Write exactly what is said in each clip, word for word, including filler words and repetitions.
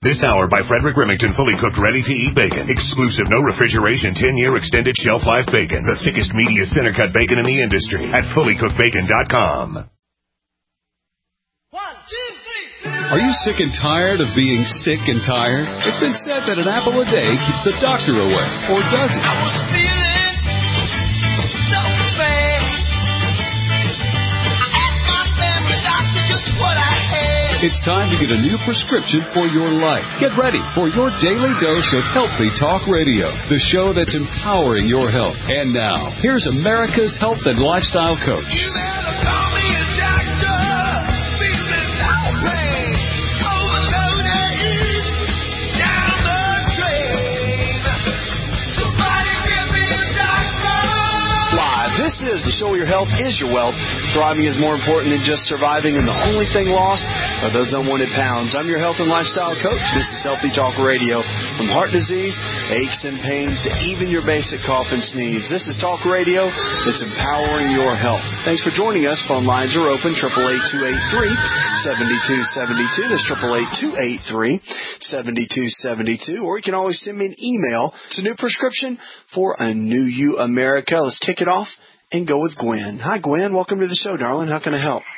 This hour by Frederick Remington, fully cooked, ready-to-eat bacon. Exclusive, no refrigeration, ten-year extended shelf life bacon. The thickest, meatiest center-cut bacon in the industry at fully cooked bacon dot com. One, two, three. Are you sick and tired of being sick and tired? It's been said that an apple a day keeps the doctor away, or does it? I was feeling so bad. I asked my family doctor just what I had. It's time to get a new prescription for your life. Get ready for your daily dose of Healthy Talk Radio, the show that's empowering your health. And now, here's America's health and lifestyle coach. You better call me a doctor. Feeling no pain. Overloaded. Down the drain. Somebody give me a doctor. Live. This is the show where your health is your wealth. Thriving is more important than just surviving, and the only thing lost are those unwanted pounds. I'm your health and lifestyle coach. This is Healthy Talk Radio. From heart disease, aches and pains, to even your basic cough and sneeze. This is Talk Radio that's empowering your health. Thanks for joining us. Phone lines are open, eight eight eight, two eight three, seven two seven two. That's eight eight eight, two eight three, seven two seven two. Or you can always send me an email. It's a new prescription for a new you, America. Let's kick it off and go with Gwen. Hi, Gwen. Welcome to the show, darling. How can I help?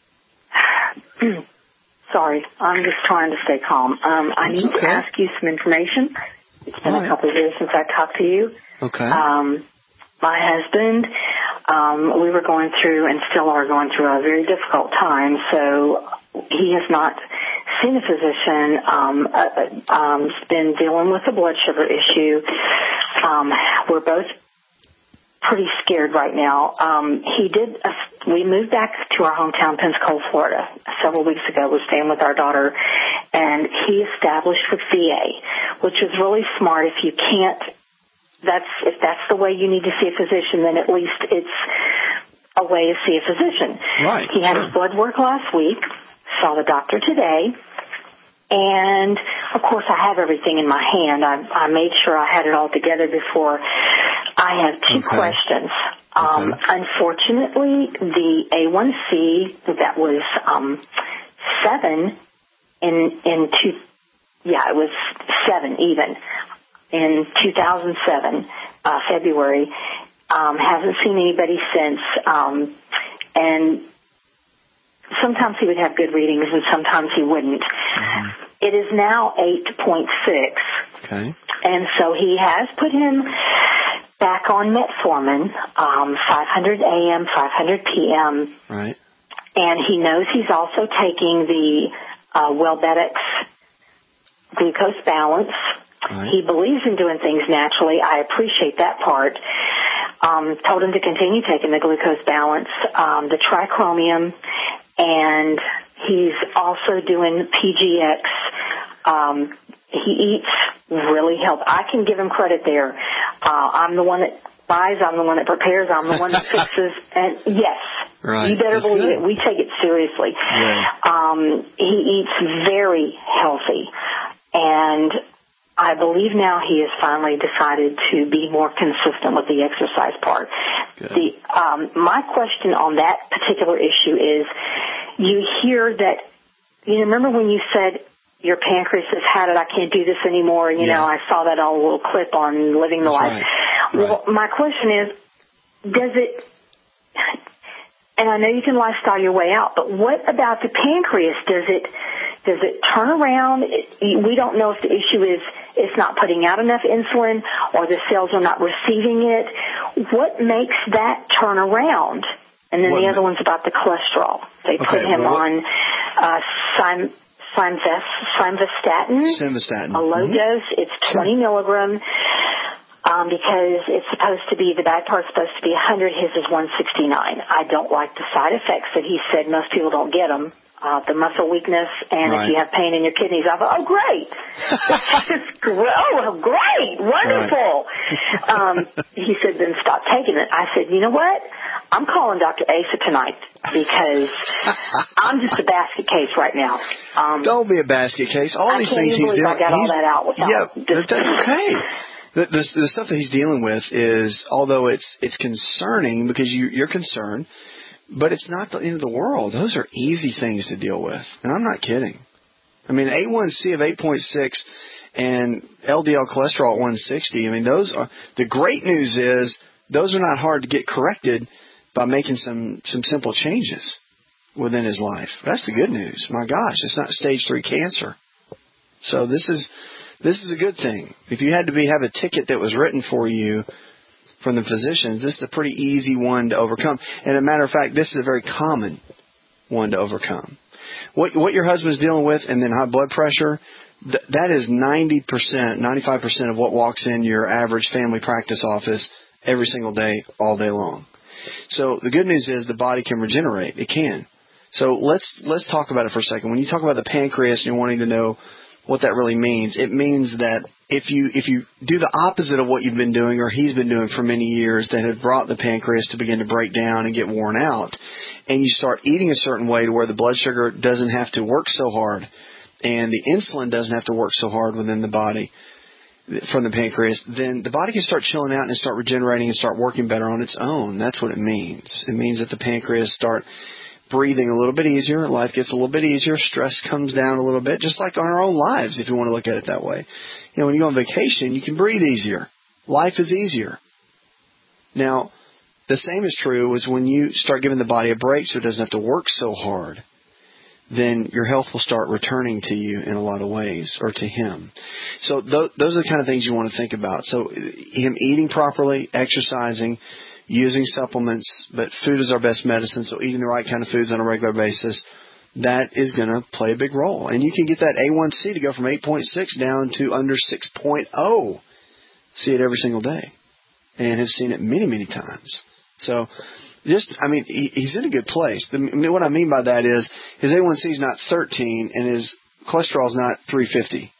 Sorry, I'm just trying to stay calm. Um, I need okay. to ask you some information. It's been All a right. couple of years since I talked to you. Okay. Um, my husband, um, we were going through and still are going through a very difficult time, so he has not seen a physician. Um, uh, um, he's been dealing with a blood sugar issue. Um, we're both pretty scared right now. Um, he did. A, we moved back to our hometown, Pensacola, Florida, several weeks ago. We're staying with our daughter, and he established with V A, which is really smart. If you can't, that's if that's the way you need to see a physician, then at least it's a way to see a physician. Right. He had his blood work last week. Saw the doctor today. And, of course, I have everything in my hand. I, I made sure I had it all together before. I have two Okay. questions. Um, Okay. Unfortunately, the A one C that was um, seven in in two, yeah, it was seven even in two thousand seven, uh, February. Um, hasn't seen anybody since, um, and sometimes he would have good readings and sometimes he wouldn't. Mm-hmm. It is now eight point six. Okay. And so he has put him back on metformin, um, five hundred A M, five hundred P M. Right. And he knows he's also taking the uh, Welbedex glucose balance. Right. He believes in doing things naturally. I appreciate that part. Um, told him to continue taking the glucose balance, um, the trichromium, and he's also doing P G X. Um, he eats really healthy. I can give him credit there. Uh, I'm the one that buys. I'm the one that prepares. I'm the one that fixes. And yes, right. you better That's believe good. it. We take it seriously. Yeah. Um, he eats very healthy, and I believe now he has finally decided to be more consistent with the exercise part. Good. The um, my question on that particular issue is, you hear that, you remember when you said your pancreas has had it, I can't do this anymore, you Yeah. know, I saw that on a little clip on Living the That's Life. right. Well, my question is, does it, and I know you can lifestyle your way out, but what about the pancreas? Does it does it turn around? It, we don't know if the issue is it's not putting out enough insulin or the cells are not receiving it. What makes that turn around? And then What the ma- other one's about the cholesterol. They Okay, put him well, what- on uh, Sim, Simvest, Simvastatin, Simvastatin. a low Mhm. dose. It's twenty milligram. Um, because it's supposed to be, the bad part's supposed to be one hundred, his is one sixty-nine. I don't like the side effects that he said. Most people don't get them. Uh, the muscle weakness, and Right. if you have pain in your kidneys, I thought, oh, great. It's great. Oh, great. Wonderful. Right. um, he said, then stop taking it. I said, you know what? I'm calling Doctor Asa tonight because I'm just a basket case right now. Um, Don't be a basket case. All I these can't things even he's believe doing. I got all he's- that out without yeah, just- but that's okay. The, the, the stuff that he's dealing with is, although it's it's concerning because you, you're concerned, but it's not the end of the world. Those are easy things to deal with, and I'm not kidding. I mean, A one C of eight point six and L D L cholesterol at one sixty, I mean, those are, the great news is those are not hard to get corrected by making some, some simple changes within his life. That's the good news. My gosh, it's not stage three cancer. So this is, this is a good thing. If you had to be, have a ticket that was written for you from the physicians, this is a pretty easy one to overcome. And as a matter of fact, this is a very common one to overcome. What, what your husband's dealing with and then high blood pressure, th- that is ninety percent, ninety-five percent of what walks in your average family practice office every single day, all day long. So the good news is the body can regenerate. It can. So let's let's talk about it for a second. When you talk about the pancreas and you're wanting to know what that really means, it means that if you if you do the opposite of what you've been doing or he's been doing for many years that have brought the pancreas to begin to break down and get worn out, and you start eating a certain way to where the blood sugar doesn't have to work so hard and the insulin doesn't have to work so hard within the body from the pancreas, then the body can start chilling out and start regenerating and start working better on its own. That's what it means. It means that the pancreas start breathing a little bit easier. Life gets a little bit easier. Stress comes down a little bit, just like on our own lives, if you want to look at it that way. You know, when you go on vacation, you can breathe easier. Life is easier. Now, the same is true as when you start giving the body a break so it doesn't have to work so hard, then your health will start returning to you in a lot of ways, or to him. So th- those are the kind of things you want to think about. So him eating properly, exercising, using supplements, but food is our best medicine, so eating the right kind of foods on a regular basis, that is going to play a big role. And you can get that A one C to go from eight point six down to under six point oh. See it every single day. And have seen it many, many times. So just, I mean, he, he's in a good place. The, I mean, what I mean by that is his A one C is not thirteen and his cholesterol is not three fifty.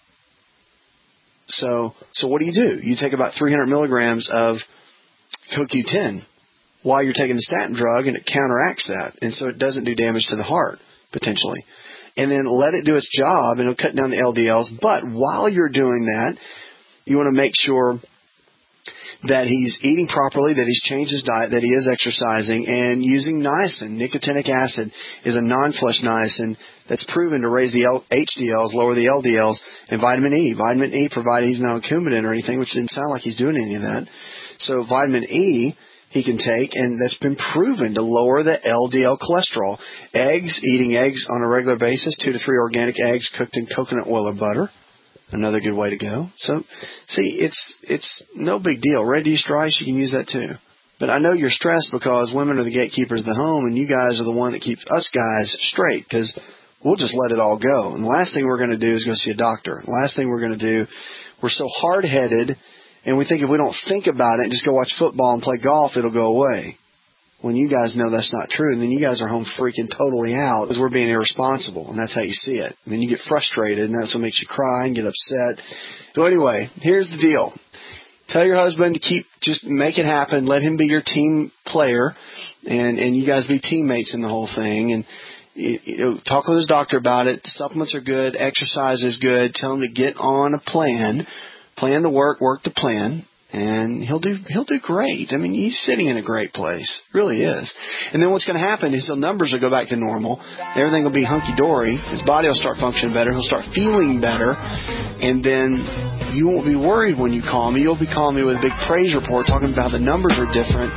So, so what do you do? You take about three hundred milligrams of C O Q ten while you're taking the statin drug, and it counteracts that. And so it doesn't do damage to the heart, potentially. And then let it do its job, and it'll cut down the L D Ls. But while you're doing that, you want to make sure that he's eating properly, that he's changed his diet, that he is exercising, and using niacin. Nicotinic acid is a non-flesh niacin that's proven to raise the L- H D Ls, lower the L D Ls, and vitamin E. Vitamin E, provided he's not on Coumadin or anything, which didn't sound like he's doing any of that. So vitamin E he can take, and that's been proven to lower the L D L cholesterol. Eggs, eating eggs on a regular basis, two to three organic eggs cooked in coconut oil or butter. Another good way to go. So, see, it's it's no big deal. Red yeast rice, you can use that too. But I know you're stressed because women are the gatekeepers of the home, and you guys are the one that keeps us guys straight, because we'll just let it all go. And the last thing we're going to do is go see a doctor. The last thing we're going to do, we're so hard-headed, and we think if we don't think about it and just go watch football and play golf, it'll go away. When you guys know that's not true, and then you guys are home freaking totally out because we're being irresponsible, and that's how you see it. And then you get frustrated, and that's what makes you cry and get upset. So anyway, here's the deal. Tell your husband to keep, just make it happen. Let him be your team player, and, and you guys be teammates in the whole thing. And you know, talk with his doctor about it. Supplements are good. Exercise is good. Tell him to get on a plan. Plan the work, work the plan. And he'll do he'll do great. I mean, he's sitting in a great place. Really is. And then what's going to happen is the numbers will go back to normal. Everything will be hunky-dory. His body will start functioning better. He'll start feeling better. And then you won't be worried when you call me. You'll be calling me with a big praise report talking about how the numbers are different.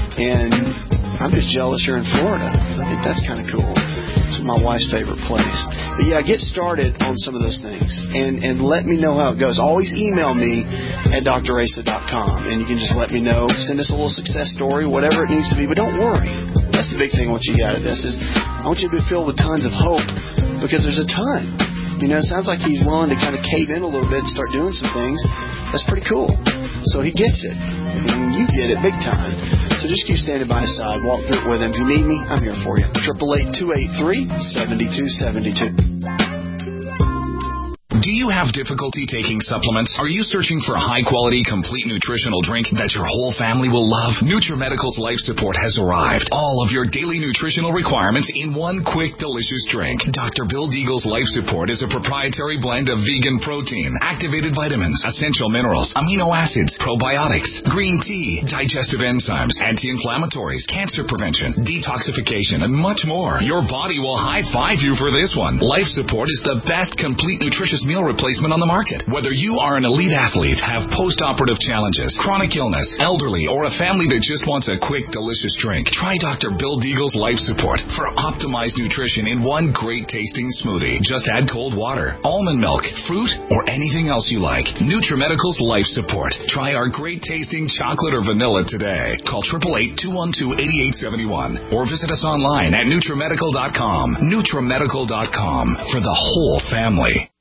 And I'm just jealous you're in Florida. I think that's kind of cool. It's my wife's favorite place. But yeah, get started on some of those things and, and let me know how it goes. Always email me at d r asa dot com and you can just let me know. Send us a little success story, whatever it needs to be. But don't worry. That's the big thing I want you to get out of this is I want you to be filled with tons of hope because there's a ton. You know, it sounds like he's willing to kind of cave in a little bit and start doing some things. That's pretty cool. So he gets it. And you get it big time. So just keep standing by his side. Walk through it with him. If you need me, I'm here for you. eight eight eight, two eight three, seven two seven two. Do you have difficulty taking supplements? Are you searching for a high-quality, complete nutritional drink that your whole family will love? NutriMedical's Life Support has arrived. All of your daily nutritional requirements in one quick, delicious drink. Doctor Bill Deagle's Life Support is a proprietary blend of vegan protein, activated vitamins, essential minerals, amino acids, probiotics, green tea, digestive enzymes, anti-inflammatories, cancer prevention, detoxification, and much more. Your body will high-five you for this one. Life Support is the best complete nutritious meal replacement on the market. Whether you are an elite athlete, have post-operative challenges, chronic illness, elderly, or a family that just wants a quick, delicious drink, try Doctor Bill Deagle's Life Support for optimized nutrition in one great-tasting smoothie. Just add cold water, almond milk, fruit, or anything else you like. NutriMedical's Life Support. Try our great-tasting chocolate or vanilla today. Call eight eight eight, two one two, eight eight seven one or visit us online at NutriMedical dot com. NutriMedical dot com for the whole family.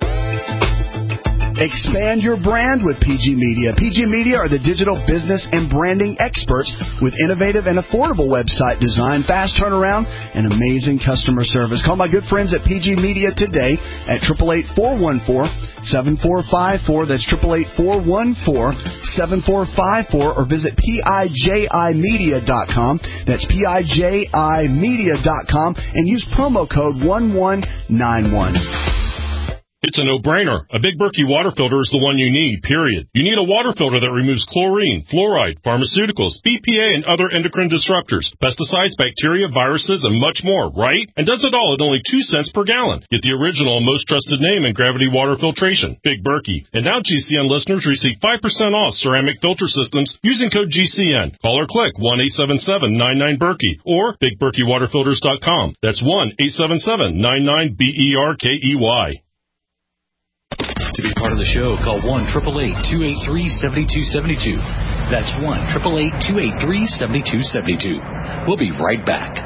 Expand your brand with P G Media. P G Media are the digital business and branding experts with innovative and affordable website design, fast turnaround, and amazing customer service. Call my good friends at P G Media today at eight eight eight, four one four, seven four five four. That's eight eight eight, four one four, seven four five four, or visit P I J I media dot com. That's P I J I media dot com and use promo code one one nine one. It's a no-brainer. A Big Berkey water filter is the one you need, period. You need a water filter that removes chlorine, fluoride, pharmaceuticals, B P A, and other endocrine disruptors, pesticides, bacteria, viruses, and much more, right? And does it all at only two cents per gallon. Get the original and most trusted name in gravity water filtration, Big Berkey. And now G C N listeners receive five percent off ceramic filter systems using code G C N. Call or click one eight seven seven, nine nine, Berkey or big berkey water filters dot com. That's one eight seven seven, nine nine, B E R K E Y. To be part of the show, call one eight eight eight, two eight three, seven two seven two. That's one eight eight eight, two eight three, seven two seven two. We'll be right back.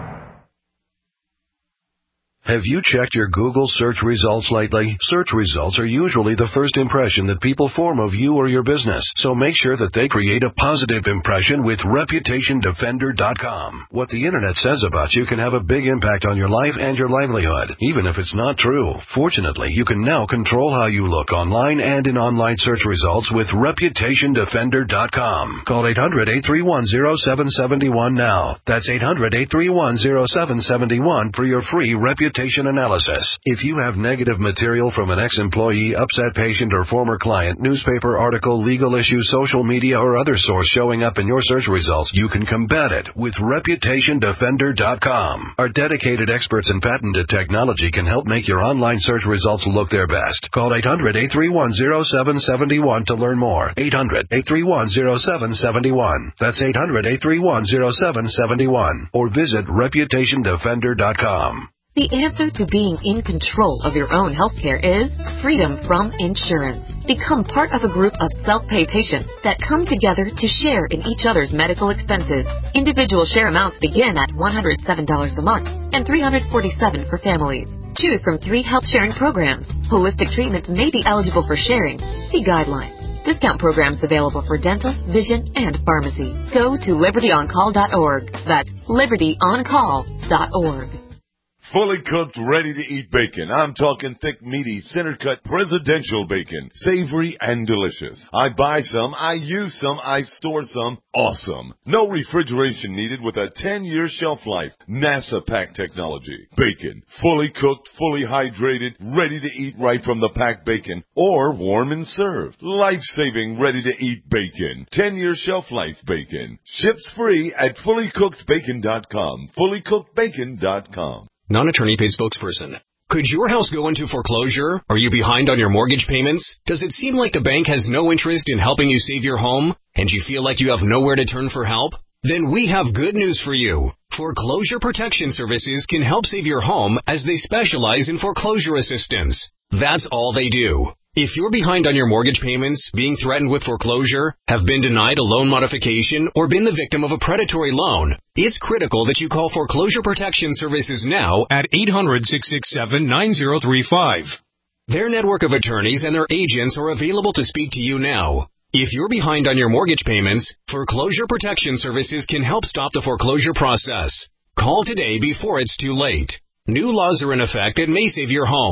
Have you checked your Google search results lately? Search results are usually the first impression that people form of you or your business, so make sure that they create a positive impression with reputation defender dot com. What the internet says about you can have a big impact on your life and your livelihood, even if it's not true. Fortunately, you can now control how you look online and in online search results with reputation defender dot com. Call eight hundred, eight three one, zero seven seven one now. That's eight hundred, eight three one, zero seven seven one for your free reputation analysis. If you have negative material from an ex-employee, upset patient, or former client, newspaper article, legal issue, social media, or other source showing up in your search results, you can combat it with reputation defender dot com. Our dedicated experts in patented technology can help make your online search results look their best. Call eight hundred, eight three one, zero seven seven one to learn more. eight hundred, eight three one, zero seven seven one. That's eight hundred, eight three one, zero seven seven one. Or visit reputation defender dot com. The answer to being in control of your own healthcare is freedom from insurance. Become part of a group of self-pay patients that come together to share in each other's medical expenses. Individual share amounts begin at one hundred seven dollars a month and three hundred forty-seven dollars for families. Choose from three health sharing programs. Holistic treatments may be eligible for sharing. See guidelines. Discount programs available for dental, vision, and pharmacy. Go to liberty on call dot org. That's liberty on call dot org. Fully cooked, ready-to-eat bacon. I'm talking thick, meaty, center-cut presidential bacon. Savory and delicious. I buy some, I use some, I store some. Awesome. No refrigeration needed with a ten-year shelf life. NASA pack technology. Bacon. Fully cooked, fully hydrated, ready to eat right from the packed bacon. Or warm and served. Life-saving, ready-to-eat bacon. ten-year shelf life bacon. Ships free at fully cooked bacon dot com. fully cooked bacon dot com. Non-attorney paid spokesperson. Could your house go into foreclosure? Are you behind on your mortgage payments? Does it seem like the bank has no interest in helping you save your home, and you feel like you have nowhere to turn for help? Then we have good news for you. Foreclosure Protection Services can help save your home as they specialize in foreclosure assistance. That's all they do. If you're behind on your mortgage payments, being threatened with foreclosure, have been denied a loan modification, or been the victim of a predatory loan, it's critical that you call Foreclosure Protection Services now at eight hundred, six six seven, nine zero three five. Their network of attorneys and their agents are available to speak to you now. If you're behind on your mortgage payments, Foreclosure Protection Services can help stop the foreclosure process. Call today before it's too late. New laws are in effect that may save your home.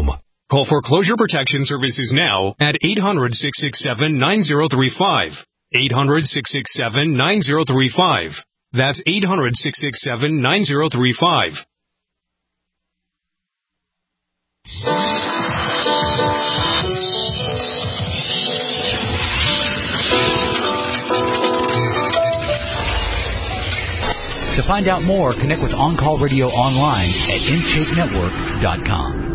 Call Foreclosure Protection Services now at eight hundred, six six seven, nine zero three five. eight hundred, six six seven, nine zero three five. That's eight hundred, six six seven, nine zero three five. To find out more, connect with On Call Radio online at intake network dot com.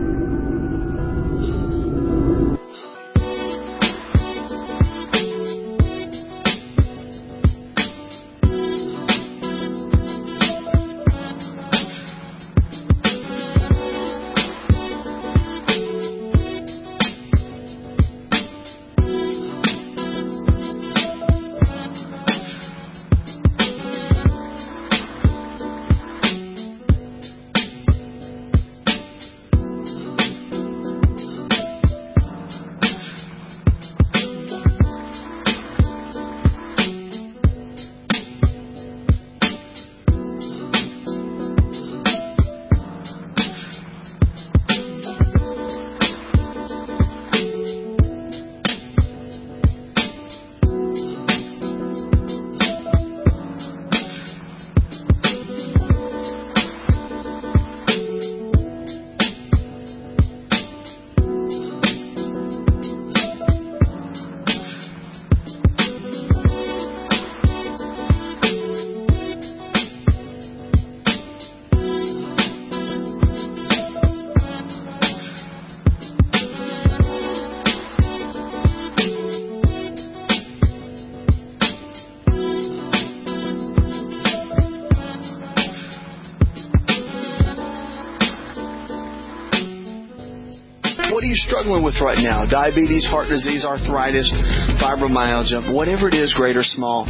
What are you struggling with right now? Diabetes, heart disease, arthritis, fibromyalgia, whatever it is, great or small.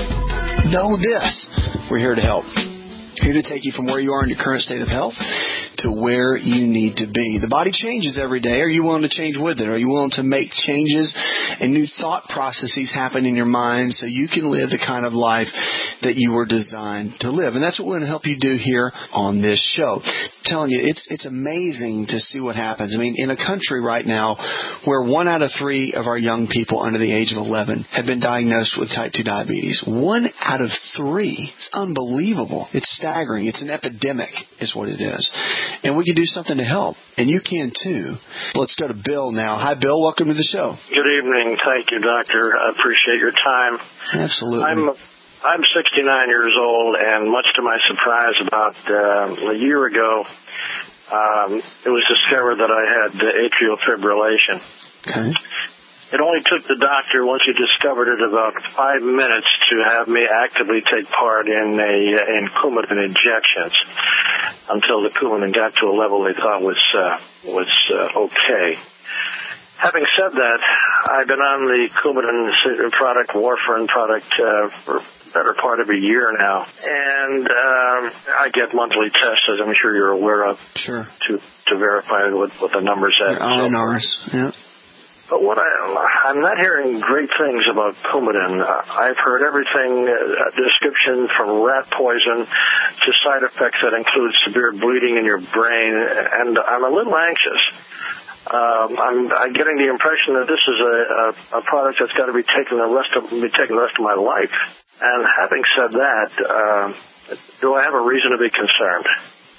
Know this. We're here to help. Here to take you from where you are in your current state of health to where you need to be. The body changes every day. Are you willing to change with it? Are you willing to make changes and new thought processes happen in your mind so you can live the kind of life that you were designed to live? And that's what we're going to help you do here on this show. I'm telling you, it's it's amazing to see what happens. I mean, in a country right now where one out of three of our young people under the age of eleven have been diagnosed with type two diabetes. One out of three. It's unbelievable. It's staggering. It's an epidemic is what it is. And we can do something to help. And you can too. Let's go to Bill now. Hi, Bill. Welcome to the show. Good evening. Thank you, Doctor. I appreciate your time. Absolutely. I'm I'm sixty-nine years old, and much to my surprise, about uh, a year ago, um, it was discovered that I had atrial fibrillation. Okay. It only took the doctor, once he discovered it, about five minutes to have me actively take part in a in Coumadin injections until the Coumadin got to a level they thought was uh, was uh, okay. Having said that, I've been on the Coumadin product, warfarin product, uh, for the better part of a year now, and um, I get monthly tests, as I'm sure you're aware of, sure, to to verify what, what the numbers are. I N Rs, yeah. But what I, I'm not hearing great things about Coumadin. Uh, I've heard everything, uh, description from rat poison to side effects that include severe bleeding in your brain, and I'm a little anxious. Um, I'm, I'm getting the impression that this is a, a, a product that's got to be taken the rest of be taken the rest of my life. And having said that, uh, do I have a reason to be concerned?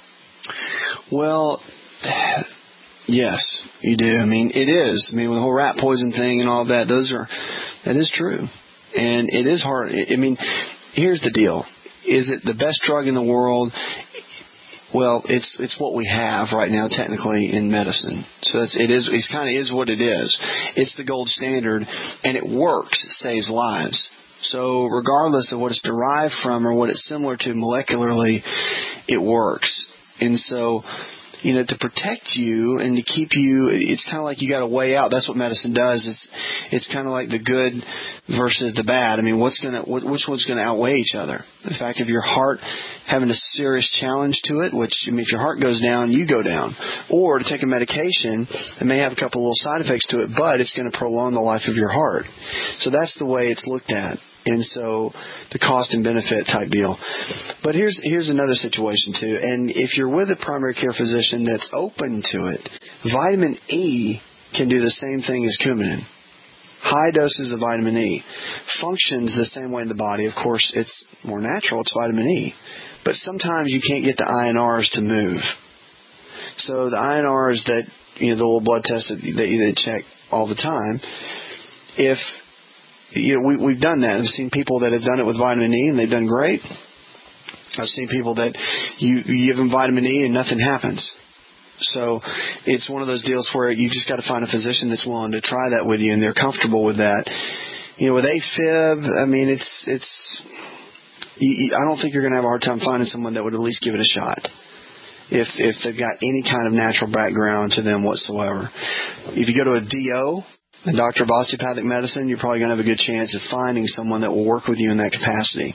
Well, yes, you do. I mean, it is. I mean, with the whole rat poison thing and all that, those are that is true, and it is hard. I mean, here's the deal: is it the best drug in the world? Well, it's it's what we have right now, technically, in medicine. So it's, it is it's kind of is what it is. It's the gold standard, and it works. It saves lives. So regardless of what it's derived from or what it's similar to molecularly, it works. And so, you know, to protect you and to keep you, it's kind of like you got to weigh out. That's what medicine does. It's it's kind of like the good versus the bad. I mean, what's gonna what, which one's going to outweigh each other? The fact of your heart having a serious challenge to it, which, I mean, if your heart goes down, you go down. Or to take a medication that may have a couple little side effects to it, but it's going to prolong the life of your heart. So that's the way it's looked at. And so the cost and benefit type deal. But here's here's another situation too. And if you're with a primary care physician that's open to it, Vitamin E can do the same thing as Coumadin. High doses of vitamin E functions the same way in the body. Of course, it's more natural. It's vitamin E. But sometimes you can't get the I N Rs to move. So the I N Rs that, you know, the little blood tests that, that you check all the time, if, you know, we, we've done that. I've seen people that have done it with vitamin E and they've done great. I've seen people that you, you give them vitamin E and nothing happens. So it's one of those deals where you just got to find a physician that's willing to try that with you and they're comfortable with that. You know, with AFib, I mean, it's, it's, you, I don't think you're going to have a hard time finding someone that would at least give it a shot. If, if they've got any kind of natural background to them whatsoever. If you go to a D O, a doctor of osteopathic medicine, you're probably going to have a good chance of finding someone that will work with you in that capacity.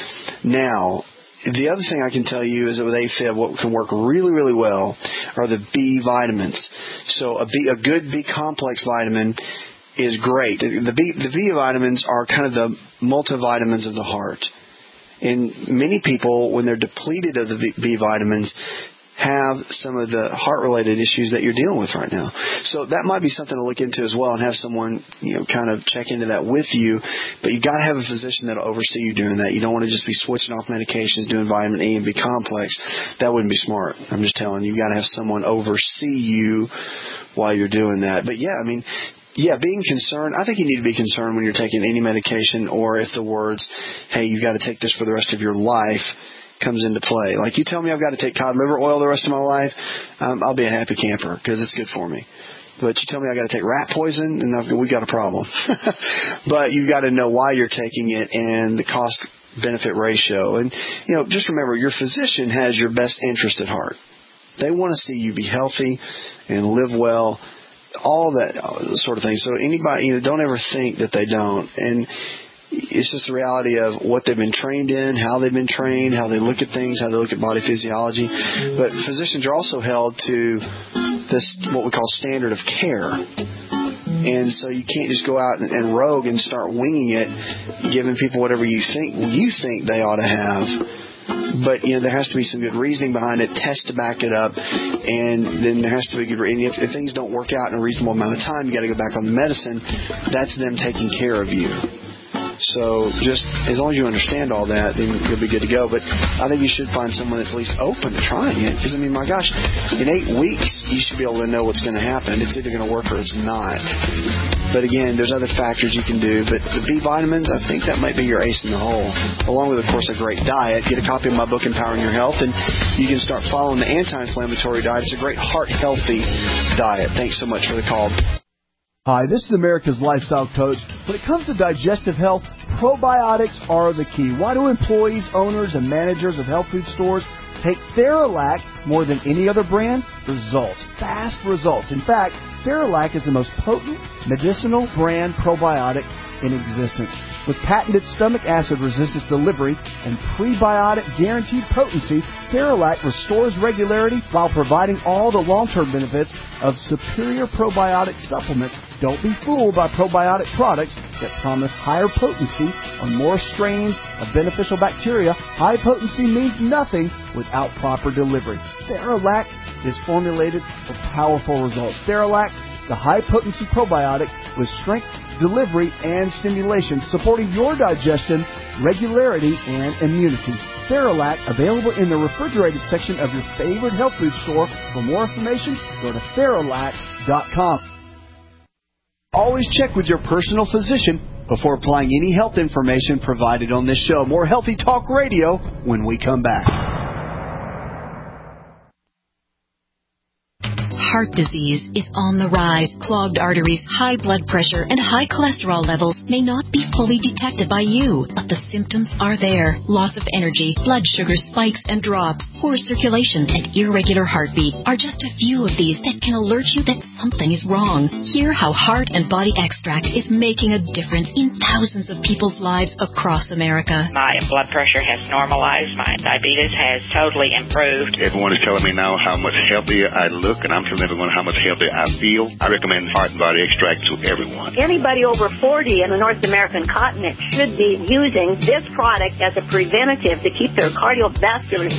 Now, the other thing I can tell you is that with AFib, what can work really, really well are the B vitamins. So a, B, a good B complex vitamin is great. The B, the B vitamins are kind of the multivitamins of the heart. And many people, when they're depleted of the B vitamins, have some of the heart-related issues that you're dealing with right now. So that might be something to look into as well and have someone, you know, kind of check into that with you. But you got to have a physician that will oversee you doing that. You don't want to just be switching off medications, doing vitamin E and B complex. That wouldn't be smart. I'm just telling you, you got to have someone oversee you while you're doing that. But yeah, I mean, yeah, being concerned, I think you need to be concerned when you're taking any medication or if the words, hey, you've got to take this for the rest of your life, comes into play. Like you tell me I've got to take cod liver oil the rest of my life, um, I'll be a happy camper because it's good for me. But you tell me I got to take rat poison, and I've, we got a problem. But you've got to know why you're taking it and the cost-benefit ratio. And, you know, just remember, your physician has your best interest at heart. They want to see you be healthy and live well, all that sort of thing. So anybody, you know, don't ever think that they don't. And it's just the reality of what they've been trained in, how they've been trained, how they look at things, how they look at body physiology. But physicians are also held to this, what we call standard of care. And so you can't just go out and, and rogue and start winging it, giving people whatever you think you think they ought to have. But, you know, there has to be some good reasoning behind it, tests to back it up, and then there has to be good reasoning. If, if things don't work out in a reasonable amount of time, you got to go back on the medicine. That's them taking care of you. So just as long as you understand all that, then you'll be good to go. But I think you should find someone that's at least open to trying it. Because, I mean, my gosh, in eight weeks, you should be able to know what's going to happen. It's either going to work or it's not. But, again, there's other factors you can do. But the B vitamins, I think that might be your ace in the hole. Along with, of course, a great diet. Get a copy of my book, Empowering Your Health, and you can start following the anti-inflammatory diet. It's a great heart-healthy diet. Thanks so much for the call. Hi, this is America's Lifestyle Coach. When it comes to digestive health, probiotics are the key. Why do employees, owners, and managers of health food stores take Theralac more than any other brand? Results. Fast results. In fact, Theralac is the most potent medicinal brand probiotic in existence. With patented stomach acid resistance delivery and prebiotic guaranteed potency, Theralac restores regularity while providing all the long-term benefits of superior probiotic supplements. Don't be fooled by probiotic products that promise higher potency on more strains of beneficial bacteria. High potency means nothing without proper delivery. Theralac is formulated for powerful results. Theralac, the high-potency probiotic with strength, delivery, and stimulation, supporting your digestion, regularity, and immunity. Theralac, available in the refrigerated section of your favorite health food store. For more information, go to Theralac dot com. Always check with your personal physician before applying any health information provided on this show. More Healthy Talk Radio when we come back. Heart disease is on the rise. Clogged arteries, high blood pressure, and high cholesterol levels may not be fully detected by you, but the symptoms are there. Loss of energy, blood sugar spikes and drops, poor circulation, and irregular heartbeat are just a few of these that can alert you that something is wrong. Hear how Heart and Body Extract is making a difference in thousands of people's lives across America. My blood pressure has normalized. My diabetes has totally improved. Everyone is telling me now how much healthier I look, and I'm telling everyone how much healthier I feel. I recommend Heart and Body Extract to everyone. Anybody over forty in the North American continent should be using this product as a preventative to keep their cardiovascular system healthy.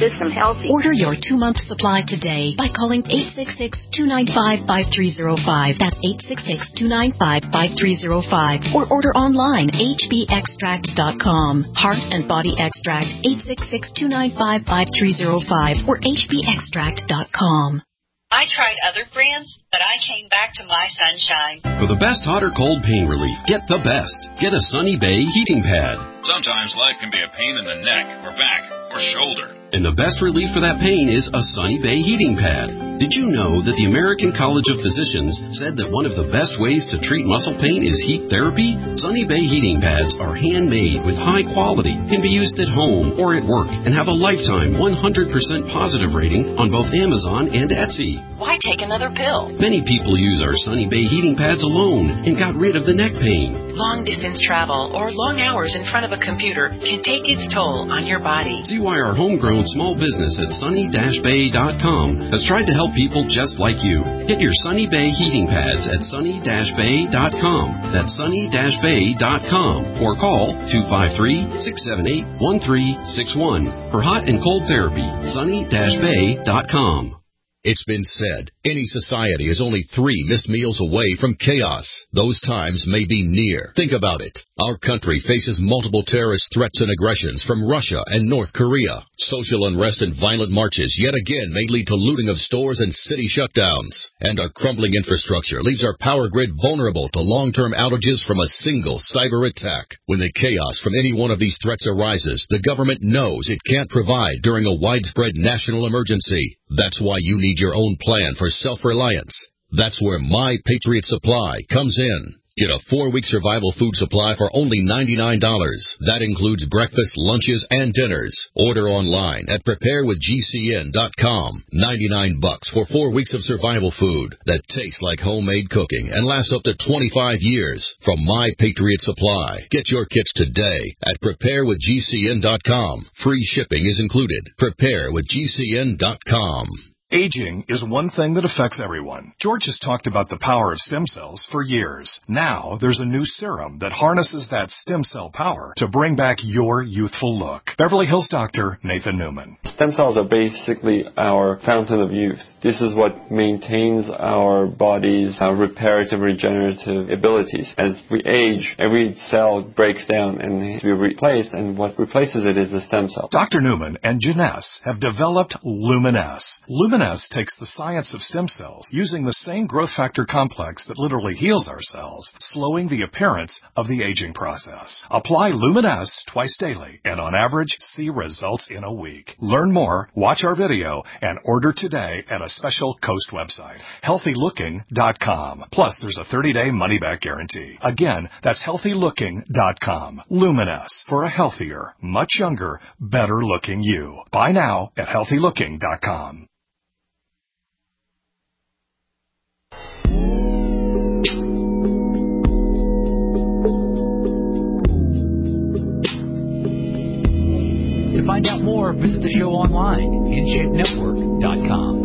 healthy. Order your two-month supply today by calling eight six six, two nine five, five three zero five. That's eight six six, two nine five, five three zero five. Or order online, h b extract dot com. Heart and Body Extract, eight six six, two nine five, five three zero five or h b extract dot com. I tried other brands, but I came back to My Sunshine. For the best hot or cold pain relief, get the best. Get a Sunny Bay heating pad. Sometimes life can be a pain in the neck or back or shoulder. And the best relief for that pain is a Sunny Bay heating pad. Did you know that the American College of Physicians said that one of the best ways to treat muscle pain is heat therapy? Sunny Bay heating pads are handmade with high quality, can be used at home or at work, and have a lifetime one hundred percent positive rating on both Amazon and Etsy. Why take another pill? Many people use our Sunny Bay heating pads alone and got rid of the neck pain. Long-distance travel or long hours in front of a computer can take its toll on your body. See why our homegrown small business at sunny dash bay dot com has tried to help people just like you. Get your Sunny Bay heating pads at sunny dash bay dot com. That's sunny dash bay dot com. Or call two five three, six seven eight, one three six one. For hot and cold therapy, sunny dash bay dot com. It's been said, any society is only three missed meals away from chaos. Those times may be near. Think about it. Our country faces multiple terrorist threats and aggressions from Russia and North Korea. Social unrest and violent marches yet again may lead to looting of stores and city shutdowns. And our crumbling infrastructure leaves our power grid vulnerable to long-term outages from a single cyber attack. When the chaos from any one of these threats arises, the government knows it can't provide during a widespread national emergency. That's why you need your own plan for self-reliance. That's where My Patriot Supply comes in. Get a four-week survival food supply for only ninety-nine dollars. That includes breakfast, lunches, and dinners. Order online at prepare with g c n dot com. ninety-nine bucks for four weeks of survival food that tastes like homemade cooking and lasts up to twenty-five years from My Patriot Supply. Get your kits today at prepare with g c n dot com. Free shipping is included. prepare with g c n dot com. Aging is one thing that affects everyone. George has talked about the power of stem cells for years. Now, there's a new serum that harnesses that stem cell power to bring back your youthful look. Beverly Hills doctor Nathan Newman. Stem cells are basically our fountain of youth. This is what maintains our body's our reparative, regenerative abilities. As we age, every cell breaks down and needs to be replaced, and what replaces it is the stem cell. Doctor Newman and Janess have developed Luminess. Luminess takes the science of stem cells, using the same growth factor complex that literally heals our cells, slowing the appearance of the aging process. Apply Luminess twice daily, and on average, see results in a week. Learn more, watch our video, and order today at a special Coast website, healthy looking dot com. Plus, there's a thirty-day money-back guarantee. Again, that's healthy looking dot com. Luminess, for a healthier, much younger, better-looking you. Buy now at healthy looking dot com. To find out more, visit the show online, in shape network dot com.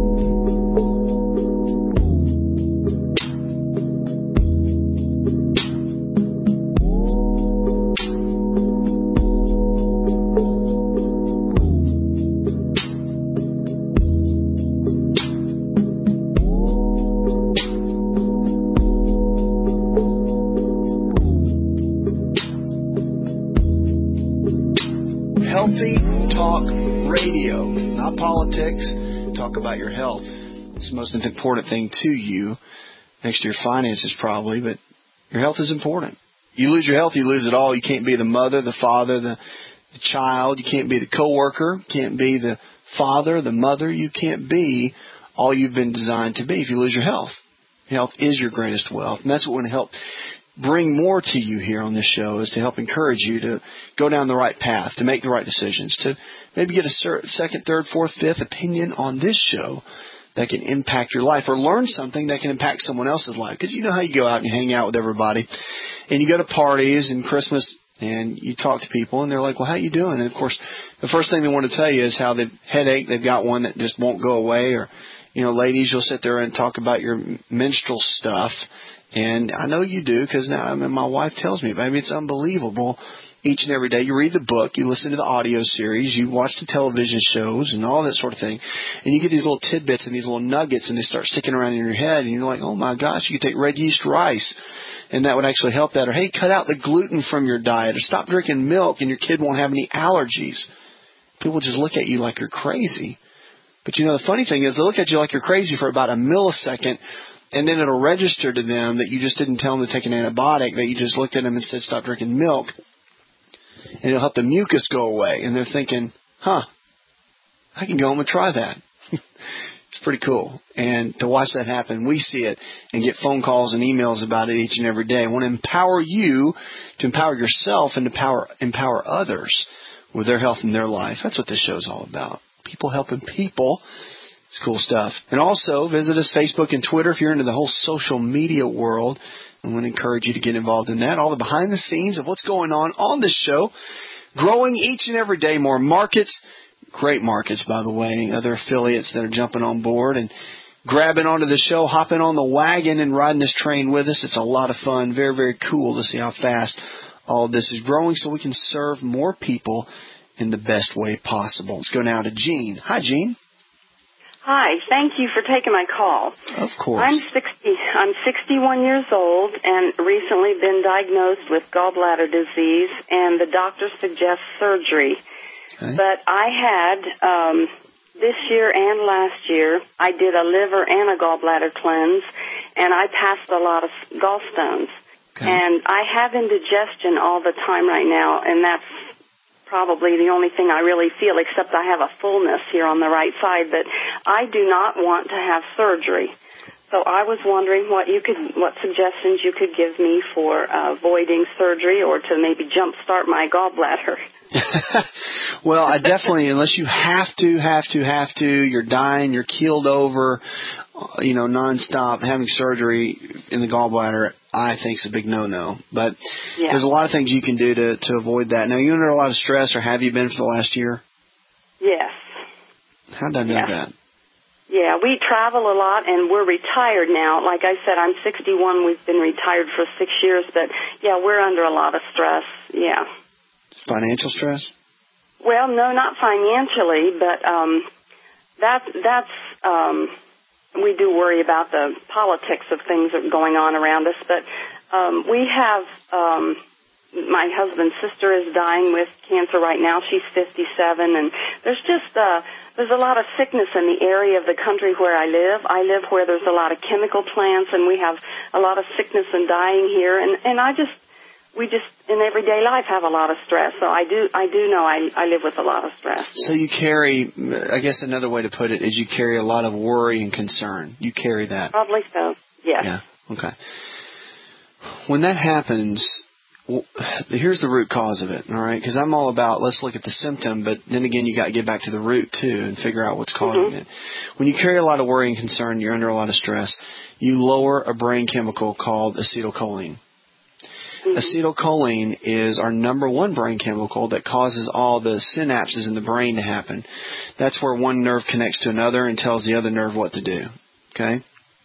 Healthy Talk Radio, not politics. Talk about your health. It's the most important thing to you, next to your finances probably, but your health is important. You lose your health, you lose it all. You can't be the mother, the father, the, the child. You can't be the coworker. Can't be the father, the mother. You can't be all you've been designed to be if you lose your health. Health is your greatest wealth, and that's what would help bring more to you here on this show, is to help encourage you to go down the right path, to make the right decisions, to maybe get a second, third, fourth, fifth opinion on this show that can impact your life, or learn something that can impact someone else's life. Because you know how you go out and you hang out with everybody, and you go to parties and Christmas, and you talk to people, and they're like, well, how you doing? And, of course, the first thing they want to tell you is how the headache, they've got one that just won't go away. Or, you know, ladies, you'll sit there and talk about your menstrual stuff. And I know you do, because now I mean, my wife tells me, baby, it's unbelievable each and every day. You read the book, you listen to the audio series, you watch the television shows and all that sort of thing, and you get these little tidbits and these little nuggets, and they start sticking around in your head, and you're like, oh my gosh, you could take red yeast rice, and that would actually help that. Or, hey, cut out the gluten from your diet, or stop drinking milk, and your kid won't have any allergies. People just look at you like you're crazy. But, you know, the funny thing is they look at you like you're crazy for about a millisecond, and then it'll register to them that you just didn't tell them to take an antibiotic, that you just looked at them and said stop drinking milk, and it'll help the mucus go away. And they're thinking, huh, I can go home and try that. It's pretty cool. And to watch that happen, we see it and get phone calls and emails about it each and every day. I want to empower you to empower yourself and to empower, empower others with their health and their life. That's what this show's all about. People helping people. It's cool stuff. And also, visit us Facebook and Twitter if you're into the whole social media world. I want to encourage you to get involved in that. All the behind the scenes of what's going on on this show. Growing each and every day more markets. Great markets, by the way. Other affiliates that are jumping on board and grabbing onto the show, hopping on the wagon and riding this train with us. It's a lot of fun. Very, very cool to see how fast all of this is growing so we can serve more people in the best way possible. Let's go now to Jean. Hi, Jean. Hi, thank you for taking my call. Of course. I'm sixty. I'm sixty-one years old and recently been diagnosed with gallbladder disease, and the doctor suggests surgery. Okay. But I had um, this year and last year, I did a liver and a gallbladder cleanse, and I passed a lot of gallstones. Okay. And I have indigestion all the time right now, and that's probably the only thing I really feel, except I have a fullness here on the right side, but I do not want to have surgery. So I was wondering what you could, what suggestions you could give me for uh, avoiding surgery or to maybe jumpstart my gallbladder. Well, I definitely, unless you have to, have to, have to, you're dying, you're keeled over, you know, nonstop, having surgery in the gallbladder, I think is a big no-no. But yeah. There's a lot of things you can do to, to avoid that. Now, you under a lot of stress, or have you been for the last year? Yes. How did I know yeah. that? Yeah, we travel a lot, and we're retired now. Like I said, I'm sixty-one. We've been retired for six years, but, yeah, we're under a lot of stress, yeah. Financial stress? Well, no, not financially, but um, that, that's, um, we do worry about the politics of things that are going on around us, but um, we have, um, my husband's sister is dying with cancer right now. She's fifty-seven, and there's just, uh, there's a lot of sickness in the area of the country where I live. I live where there's a lot of chemical plants, and we have a lot of sickness and dying here, and, and I just, we just, in everyday life, have a lot of stress. So I do I do know I, I live with a lot of stress. So you carry, I guess another way to put it is you carry a lot of worry and concern. You carry that. Probably so, yes. Yeah, okay. When that happens, well, here's the root cause of it, all right? Because I'm all about, let's look at the symptom, but then again, you got to get back to the root, too, and figure out what's causing mm-hmm. it. When you carry a lot of worry and concern, you're under a lot of stress, you lower a brain chemical called acetylcholine. Mm-hmm. Acetylcholine is our number one brain chemical that causes all the synapses in the brain to happen. That's where one nerve connects to another and tells the other nerve what to do. Okay?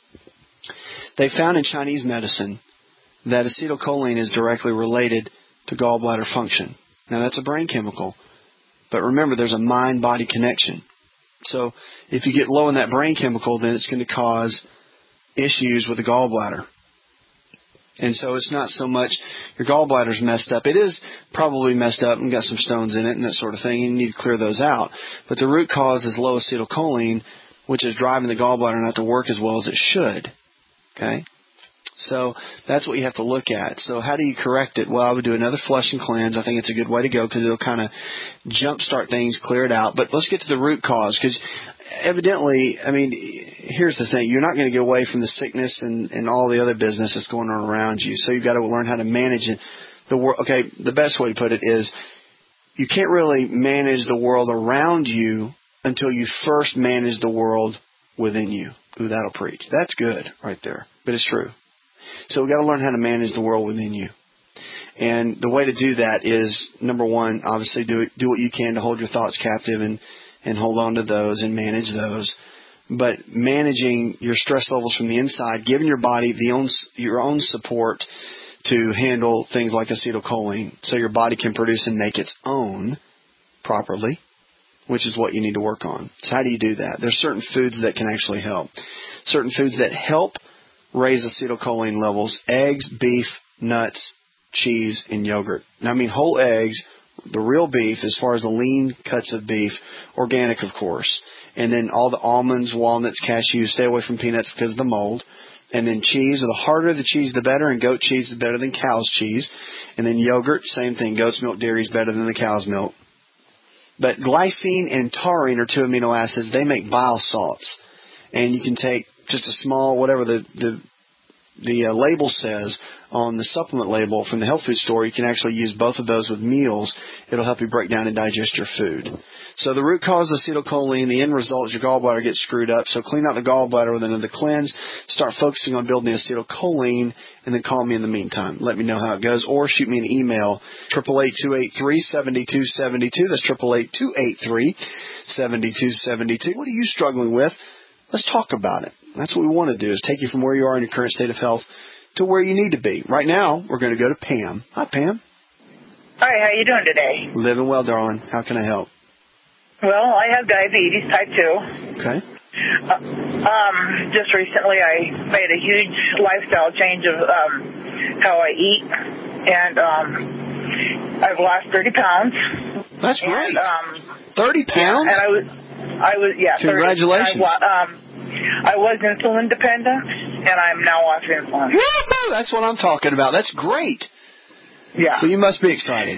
They found in Chinese medicine that acetylcholine is directly related to gallbladder function. Now, that's a brain chemical. But remember, there's a mind-body connection. So if you get low in that brain chemical, then it's going to cause issues with the gallbladder. And so it's not so much your gallbladder's messed up. It is probably messed up and got some stones in it and that sort of thing. You need to clear those out. But the root cause is low acetylcholine, which is driving the gallbladder not to work as well as it should. Okay? So that's what you have to look at. So how do you correct it? Well, I would do another flush and cleanse. I think it's a good way to go because it'll kind of jumpstart things, clear it out. But let's get to the root cause because evidently, I mean, here's the thing. You're not going to get away from the sickness and, and all the other business that's going on around you. So you've got to learn how to manage it. The wor- Okay, the best way to put it is you can't really manage the world around you until you first manage the world within you. Ooh, that'll preach. That's good right there. But it's true. So we've got to learn how to manage the world within you. And the way to do that is, number one, obviously do do what you can to hold your thoughts captive and, and hold on to those and manage those. But managing your stress levels from the inside, giving your body the own, your own support to handle things like acetylcholine so your body can produce and make its own properly, which is what you need to work on. So how do you do that? There's certain foods that can actually help. Certain foods that help raise acetylcholine levels: eggs, beef, nuts, cheese, and yogurt. Now, I mean whole eggs, the real beef, as far as the lean cuts of beef, organic, of course. And then all the almonds, walnuts, cashews. Stay away from peanuts because of the mold. And then cheese. The harder the cheese, the better. And goat cheese is better than cow's cheese. And then yogurt, same thing. Goat's milk dairy is better than the cow's milk. But glycine and taurine are two amino acids. They make bile salts. And you can take just a small, whatever the the, the uh, label says on the supplement label from the health food store. You can actually use both of those with meals. It'll help you break down and digest your food. So the root cause of acetylcholine, the end result is your gallbladder gets screwed up. So clean out the gallbladder with another cleanse. Start focusing on building the acetylcholine, and then call me in the meantime. Let me know how it goes, or shoot me an email, eight eight eight, two eight three, seven two seven two. That's eight eight eight, two eight three, seven two seven two. What are you struggling with? Let's talk about it. That's what we want to do, is take you from where you are in your current state of health to where you need to be. Right now, we're going to go to Pam. Hi, Pam. Hi, how you doing today? Living well, darling. How can I help? Well, I have diabetes type two. Okay. Uh, um, just recently I made a huge lifestyle change of um, how I eat, and um, I've lost thirty pounds. That's great. And, um, thirty pounds? Yeah, and I was, I was, yeah. Congratulations. thirty, I, um, I was insulin dependent, and I'm now off insulin. Woo-hoo! That's what I'm talking about. That's great. Yeah. So you must be excited.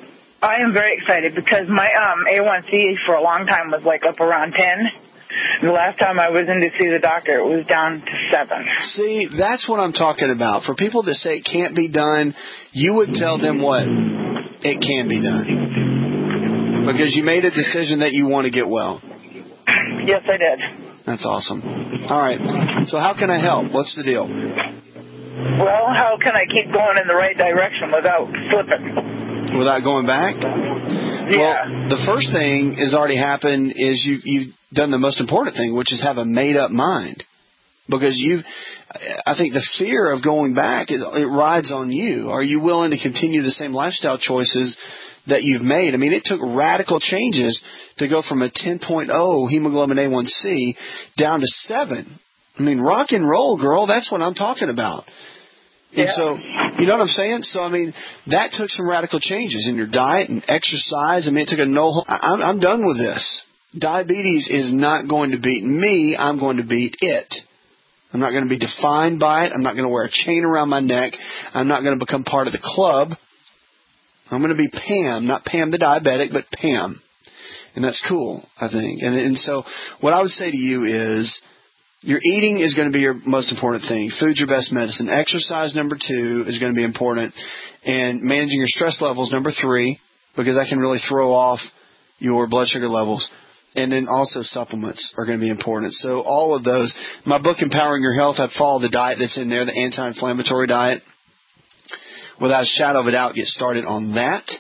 I am very excited because my um, A one C for a long time was like up around ten. The last time I was in to see the doctor, it was down to seven. See, that's what I'm talking about. For people that say it can't be done, you would tell them what? It can be done. Because you made a decision that you want to get well. Yes, I did. That's awesome. All right. So how can I help? What's the deal? Well, how can I keep going in the right direction without slipping? Without going back? Yeah. Well, the first thing has already happened is you, you've done the most important thing, which is have a made-up mind. Because you, I think the fear of going back, is, it rides on you. Are you willing to continue the same lifestyle choices that you've made? I mean, it took radical changes to go from a ten point oh hemoglobin A one C down to seven. I mean, rock and roll, girl. That's what I'm talking about. And yeah. so, you know what I'm saying? So, I mean, that took some radical changes in your diet and exercise. I mean, it took a no. I'm, I'm done with this. Diabetes is not going to beat me. I'm going to beat it. I'm not going to be defined by it. I'm not going to wear a chain around my neck. I'm not going to become part of the club. I'm going to be Pam, not Pam the diabetic, but Pam. And that's cool, I think. And, and so what I would say to you is, your eating is going to be your most important thing. Food's your best medicine. Exercise, number two, is going to be important. And managing your stress levels, number three, because that can really throw off your blood sugar levels. And then also supplements are going to be important. So all of those. My book, Empowering Your Health, I'd follow the diet that's in there, the anti-inflammatory diet. Without a shadow of a doubt, get started on that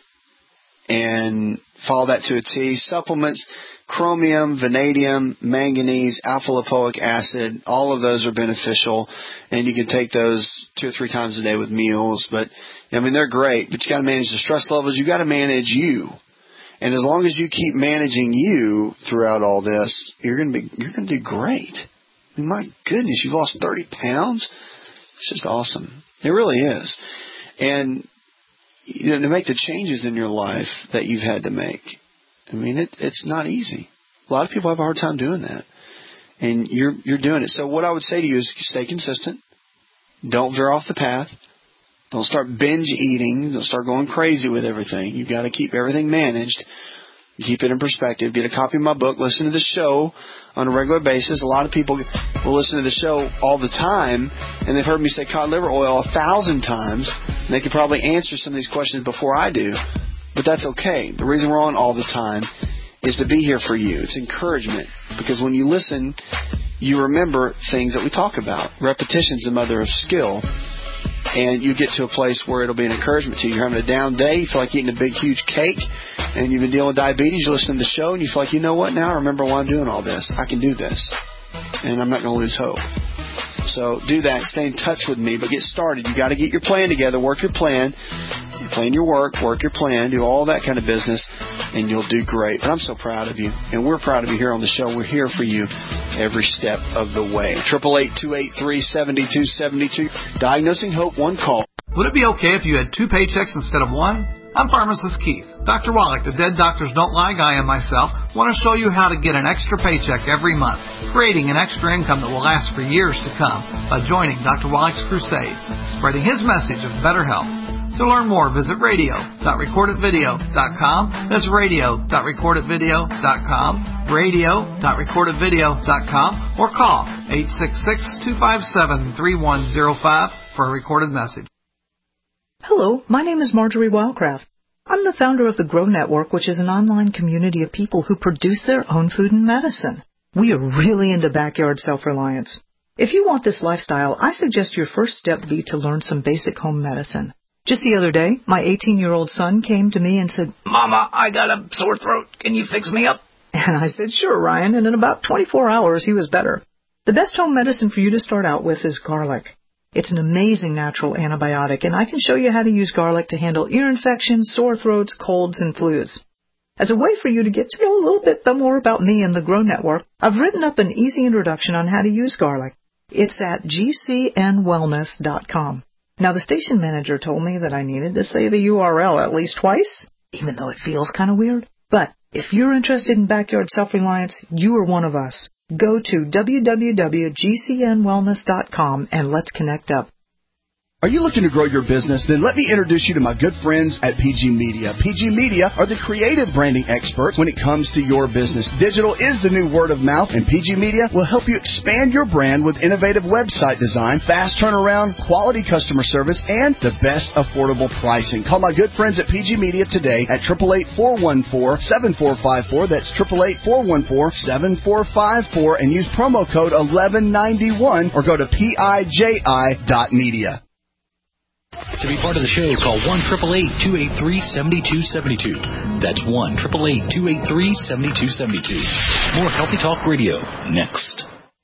and follow that to a T. Supplements, chromium, vanadium, manganese, alpha-lipoic acid, all of those are beneficial, and you can take those two or three times a day with meals. But, I mean, they're great, but you got to manage the stress levels. You got to manage you. And as long as you keep managing you throughout all this, you're going to be you're going to do great. I mean, my goodness, you've lost thirty pounds. It's just awesome. It really is. And you know, to make the changes in your life that you've had to make, I mean, it, it's not easy. A lot of people have a hard time doing that, and you're you're doing it. So what I would say to you is stay consistent. Don't veer off the path. Don't start binge eating. Don't start going crazy with everything. You've got to keep everything managed. Keep it in perspective. Get a copy of my book. Listen to the show on a regular basis. A lot of people will listen to the show all the time, and they've heard me say cod liver oil a thousand times, and they could probably answer some of these questions before I do, but that's okay. The reason we're on all the time is to be here for you. It's encouragement, because when you listen, you remember things that we talk about. Repetition's the mother of skill. And you get to a place where it'll be an encouragement to you. You're having a down day, you feel like eating a big, huge cake, and you've been dealing with diabetes, you listen to the show, and you feel like, you know what, now I remember why I'm doing all this. I can do this. And I'm not going to lose hope. So do that. Stay in touch with me, but get started. You got to get your plan together, work your plan, plan your work, work your plan, do all that kind of business, and you'll do great. But I'm so proud of you, and we're proud of you here on the show. We're here for you every step of the way. eight eight eight, two eight three, seven two seven two. Diagnosing Hope, one call. Would it be okay if you had two paychecks instead of one? I'm pharmacist Keith. Doctor Wallach, the Dead Doctors Don't Lie guy, and myself want to show you how to get an extra paycheck every month, creating an extra income that will last for years to come by joining Doctor Wallach's crusade, spreading his message of better health. To learn more, visit radio dot record it video dot com. That's radio dot record it video dot com, radio dot record it video dot com, or call eight six six, two five seven, three one zero five for a recorded message. Hello, my name is Marjorie Wildcraft. I'm the founder of the Grow Network, which is an online community of people who produce their own food and medicine. We are really into backyard self-reliance. If you want this lifestyle, I suggest your first step be to learn some basic home medicine. Just the other day, my eighteen-year-old son came to me and said, Mama, I got a sore throat. Can you fix me up? And I said, sure, Ryan, and in about twenty-four hours, he was better. The best home medicine for you to start out with is garlic. It's an amazing natural antibiotic, and I can show you how to use garlic to handle ear infections, sore throats, colds, and flus. As a way for you to get to know a little bit more about me and the Grow Network, I've written up an easy introduction on how to use garlic. It's at g c n wellness dot com. Now, the station manager told me that I needed to say the U R L at least twice, even though it feels kind of weird. But if you're interested in backyard self-reliance, you are one of us. Go to w w w dot g c n wellness dot com and let's connect up. Are you looking to grow your business? Then let me introduce you to my good friends at P G Media. P G Media are the creative branding experts when it comes to your business. Digital is the new word of mouth, and P G Media will help you expand your brand with innovative website design, fast turnaround, quality customer service, and the best affordable pricing. Call my good friends at P G Media today at eight eight eight, four one four, seven four five four. That's eight eight eight, four one four, seven four five four, and use promo code eleven ninety-one or go to P I J I dot media. To be part of the show, call one eight eight eight, two eight three, seven two seven two. That's one eight eight eight, two eight three, seven two seven two. More Healthy Talk Radio next.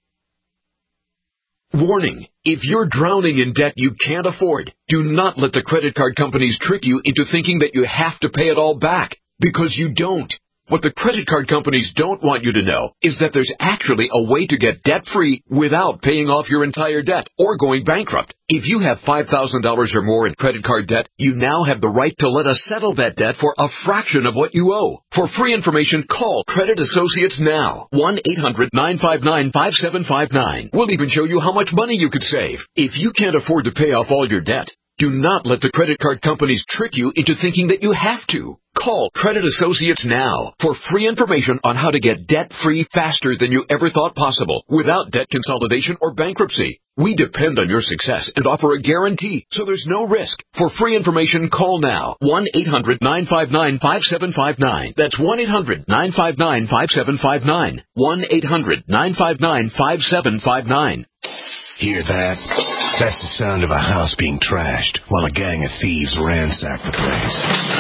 Warning. If you're drowning in debt you can't afford, do not let the credit card companies trick you into thinking that you have to pay it all back, because you don't. What the credit card companies don't want you to know is that there's actually a way to get debt-free without paying off your entire debt or going bankrupt. If you have five thousand dollars or more in credit card debt, you now have the right to let us settle that debt for a fraction of what you owe. For free information, call Credit Associates now. one eight hundred, nine five nine, five seven five nine. We'll even show you how much money you could save. If you can't afford to pay off all your debt, do not let the credit card companies trick you into thinking that you have to. Call Credit Associates now for free information on how to get debt-free faster than you ever thought possible without debt consolidation or bankruptcy. We depend on your success and offer a guarantee, so there's no risk. For free information, call now. one eight hundred, nine five nine, five seven five nine. That's one eight hundred, nine five nine, five seven five nine. one eight hundred, nine five nine, five seven five nine. Hear that? That's the sound of a house being trashed while a gang of thieves ransack the place.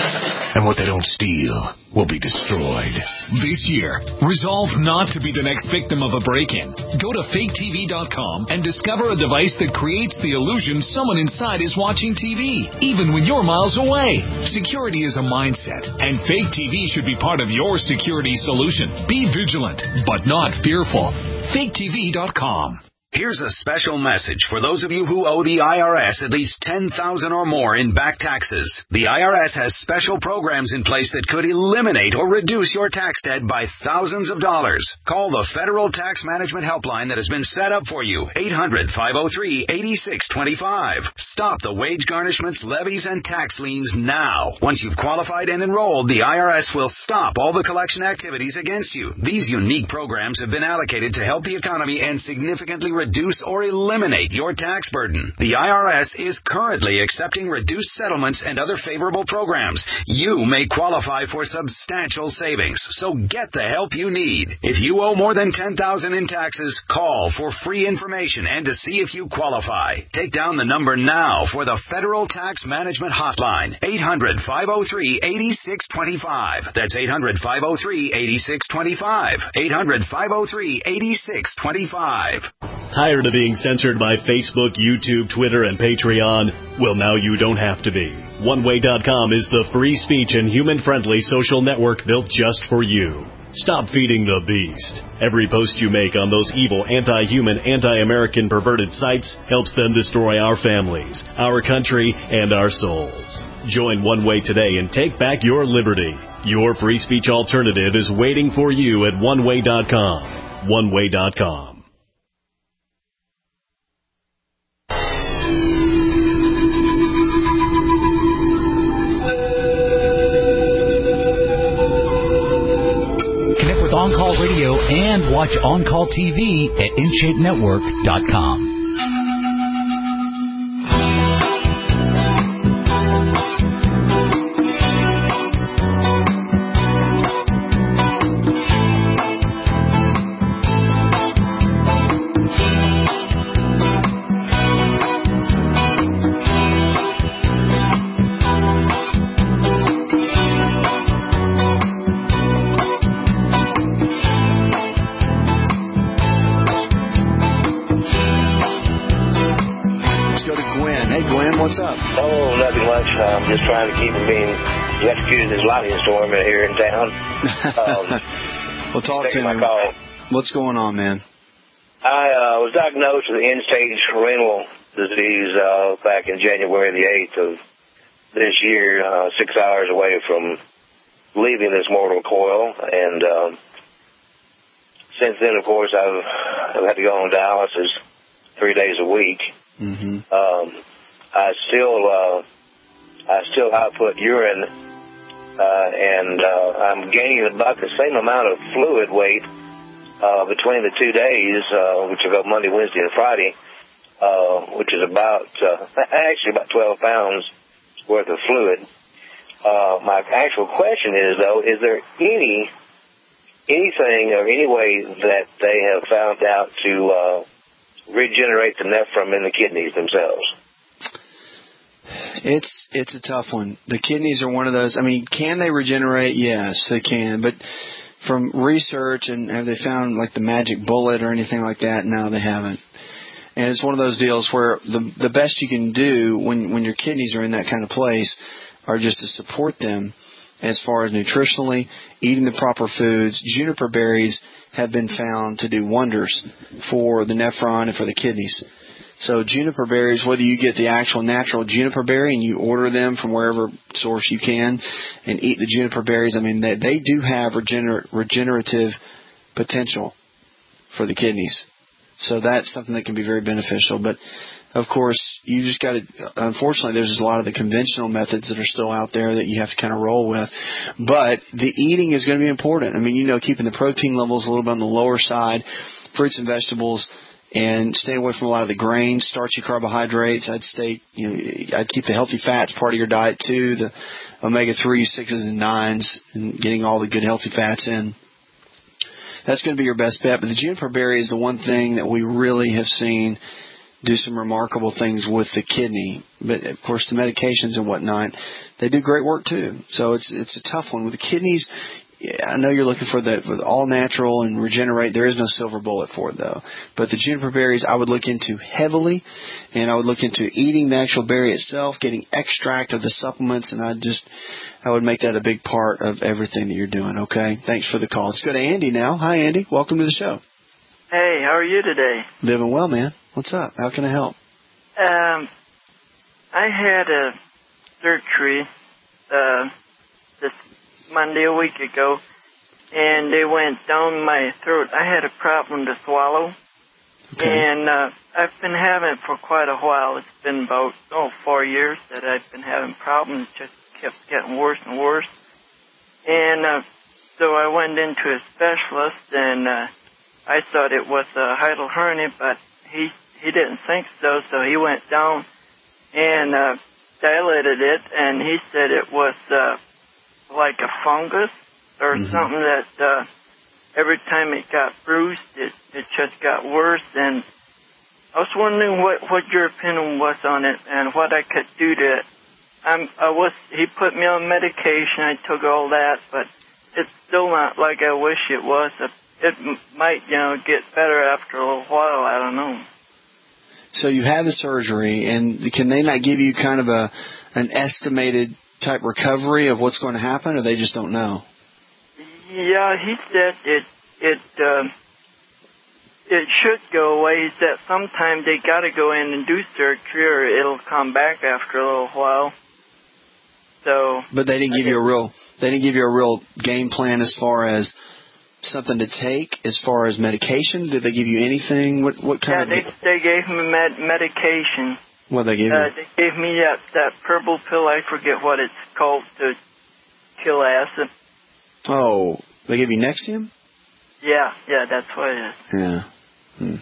And what they don't steal will be destroyed. This year, resolve not to be the next victim of a break-in. Go to fake T V dot com and discover a device that creates the illusion someone inside is watching T V, even when you're miles away. Security is a mindset, and Fake T V should be part of your security solution. Be vigilant, but not fearful. fake T V dot com. Here's a special message for those of you who owe the I R S at least ten thousand dollars or more in back taxes. The I R S has special programs in place that could eliminate or reduce your tax debt by thousands of dollars. Call the Federal Tax Management Helpline that has been set up for you, eight hundred, five oh three, eight six two five. Stop the wage garnishments, levies, and tax liens now. Once you've qualified and enrolled, the I R S will stop all the collection activities against you. These unique programs have been allocated to help the economy and significantly reduce reduce or eliminate your tax burden. The I R S is currently accepting reduced settlements and other favorable programs. You may qualify for substantial savings, so get the help you need. If you owe more than ten thousand dollars in taxes, call for free information and to see if you qualify. Take down the number now for the Federal Tax Management Hotline, eight hundred, five oh three, eight six two five. That's eight hundred, five oh three, eight six two five. eight hundred, five oh three, eight six two five. Tired of being censored by Facebook, YouTube, Twitter, and Patreon? Well, now you don't have to be. one way dot com is the free speech and human-friendly social network built just for you. Stop feeding the beast. Every post you make on those evil, anti-human, anti-American perverted sites helps them destroy our families, our country, and our souls. Join One Way today and take back your liberty. Your free speech alternative is waiting for you at one way dot com. one way dot com. Connect with On Call Radio and watch On Call T V at in shape network dot com. I'm just trying to keep from being electrocuted in this lightning storm here in town. Um, well, talk to me. Call. What's going on, man? I uh, was diagnosed with end-stage renal disease uh, back in January the eighth of this year, uh, six hours away from leaving this mortal coil. And um, since then, of course, I've, I've had to go on dialysis three days a week. Mm-hmm. Um, I still... Uh, I still output urine, uh, and uh, I'm gaining about the same amount of fluid weight uh, between the two days, uh, which will go Monday, Wednesday, and Friday, uh, which is about, uh, actually about twelve pounds worth of fluid. Uh, my actual question is, though, is there any anything or any way that they have found out to uh, regenerate the nephron in the kidneys themselves? It's it's a tough one. The kidneys are one of those. I mean, can they regenerate? Yes, they can. But from research, and have they found like the magic bullet or anything like that? No, they haven't. And it's one of those deals where the the best you can do when when your kidneys are in that kind of place are just to support them as far as nutritionally, eating the proper foods. Juniper berries have been found to do wonders for the nephron and for the kidneys. So juniper berries, whether you get the actual natural juniper berry and you order them from wherever source you can and eat the juniper berries, I mean, they, they do have regener- regenerative potential for the kidneys. So that's something that can be very beneficial. But, of course, you just got to, unfortunately, there's a lot of the conventional methods that are still out there that you have to kind of roll with. But the eating is going to be important. I mean, you know, keeping the protein levels a little bit on the lower side, fruits and vegetables, and stay away from a lot of the grains, starchy carbohydrates. I'd stay, you know, I'd keep the healthy fats part of your diet too, the omega threes, sixes, and nines, and getting all the good healthy fats in. That's going to be your best bet. But the juniper berry is the one thing that we really have seen do some remarkable things with the kidney. But of course, the medications and whatnot, they do great work too. So it's it's a tough one with the kidneys. I know you're looking for the, for the all natural and regenerate. There is no silver bullet for it, though. But the juniper berries I would look into heavily, and I would look into eating the actual berry itself, getting extract of the supplements, and I just I would make that a big part of everything that you're doing. Okay, thanks for the call. Let's go to Andy now. Hi, Andy. Welcome to the show. Hey, how are you today? Living well, man. What's up? How can I help? Um, I had a surgery uh, this Monday a week ago, and they went down my throat. I had a problem to swallow, okay. and uh, I've been having it for quite a while. It's been about, oh, four years that I've been having problems. Just kept getting worse and worse. And uh, so I went into a specialist, and uh, I thought it was a hiatal hernia, but he he didn't think so, so he went down and uh, dilated it, and he said it was uh, like a fungus or mm-hmm. something that uh, every time it got bruised, it, it just got worse. And I was wondering what, what your opinion was on it and what I could do to it. I'm, I was, he put me on medication. I took all that, but it's still not like I wish it was. It m- might, you know, get better after a little while. I don't know. So you had the surgery, and can they not give you kind of a an estimated type recovery of what's going to happen, or they just don't know? Yeah, he said it it uh, it should go away. He said sometime they got to go in and do surgery, or it'll come back after a little while. So, but they didn't give you a real they didn't give you a real game plan as far as something to take, as far as medication. Did they give you anything? What what kind yeah, of? Yeah, they they gave me med- medication. What they gave uh, you? They gave me that that purple pill. I forget what it's called, to kill acid. Oh, they gave you Nexium? Yeah, yeah, that's what it is. Yeah. Hmm.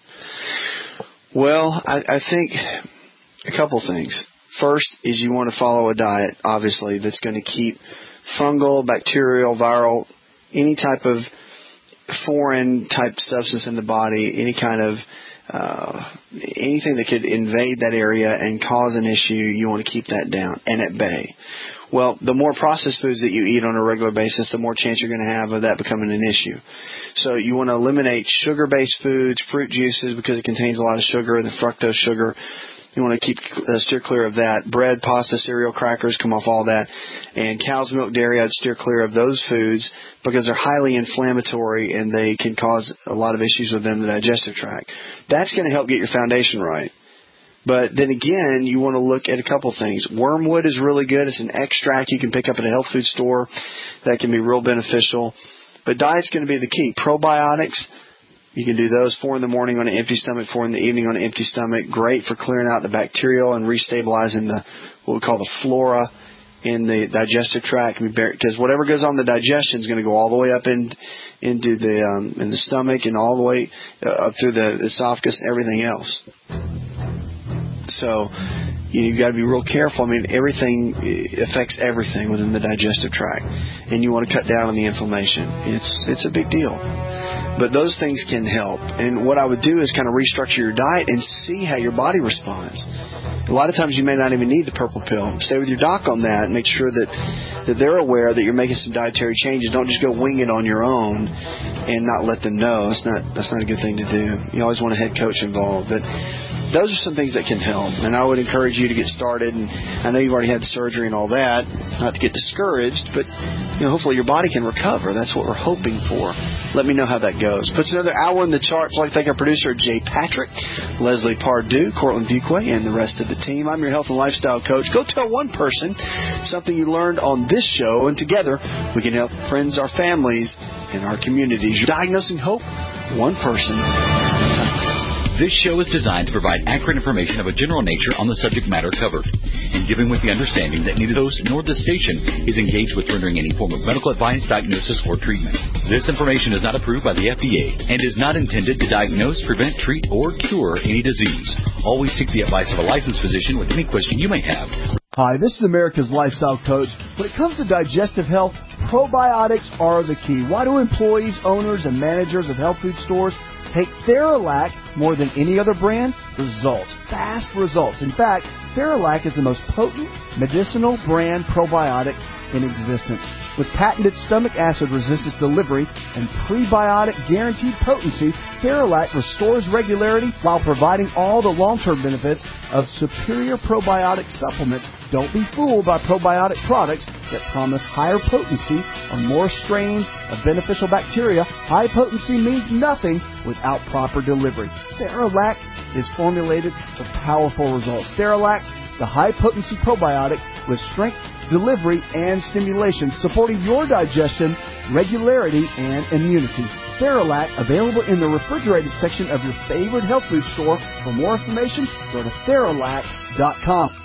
Well, I, I think a couple things. First is you want to follow a diet, obviously, that's going to keep fungal, bacterial, viral, any type of foreign type substance in the body, any kind of uh, anything that could invade that area and cause an issue, you want to keep that down and at bay. Well, the more processed foods that you eat on a regular basis, the more chance you're going to have of that becoming an issue. So you want to eliminate sugar-based foods, fruit juices, because it contains a lot of sugar, the fructose sugar. You want to keep uh, steer clear of that. Bread, pasta, cereal, crackers, come off all that. And cow's milk, dairy, I'd steer clear of those foods because they're highly inflammatory and they can cause a lot of issues within the digestive tract. That's going to help get your foundation right. But then again, you want to look at a couple things. Wormwood is really good. It's an extract you can pick up at a health food store that can be real beneficial. But diet's going to be the key. Probiotics, you can do those four in the morning on an empty stomach, four in the evening on an empty stomach. Great for clearing out the bacterial and restabilizing the what we call the flora in the digestive tract. Because whatever goes on the digestion is going to go all the way up in, into the um, in the stomach and all the way uh, up through the esophagus and everything else. So you've got to be real careful. I mean, everything affects everything within the digestive tract, and you want to cut down on the inflammation. It's it's a big deal. But those things can help. And what I would do is kind of restructure your diet and see how your body responds. A lot of times you may not even need the purple pill. Stay with your doc on that and make sure that, that they're aware that you're making some dietary changes. Don't just go wing it on your own and not let them know. That's not that's not a good thing to do. You always want a head coach involved. But those are some things that can help. And I would encourage you to get started. And I know you've already had the surgery and all that. Not to get discouraged, but you know, hopefully your body can recover. That's what we're hoping for. Let me know how that goes. Puts another hour in the charts. I'd like to thank our producer, Jay Patrick, Leslie Pardue, Cortland Buquay, and the rest of the team. I'm your health and lifestyle coach. Go tell one person something you learned on this show, and together we can help friends, our families, and our communities. You're diagnosing hope, one person. This show is designed to provide accurate information of a general nature on the subject matter covered, and given with the understanding that neither the host nor the station is engaged with rendering any form of medical advice, diagnosis, or treatment. This information is not approved by the F D A and is not intended to diagnose, prevent, treat, or cure any disease. Always seek the advice of a licensed physician with any question you may have. Hi, this is America's Lifestyle Coach. When it comes to digestive health, probiotics are the key. Why do employees, owners, and managers of health food stores take Theralac more than any other brand? Results. Fast results. In fact, Theralac is the most potent medicinal brand probiotic in existence. With patented stomach acid resistance delivery and prebiotic guaranteed potency, Theralac restores regularity while providing all the long-term benefits of superior probiotic supplements. Don't be fooled by probiotic products that promise higher potency or more strains of beneficial bacteria. High potency means nothing without proper delivery. Theralac is formulated for powerful results. Theralac, the high-potency probiotic with strength, delivery, and stimulation, supporting your digestion, regularity, and immunity. Theralac, available in the refrigerated section of your favorite health food store. For more information, go to Theralac dot com.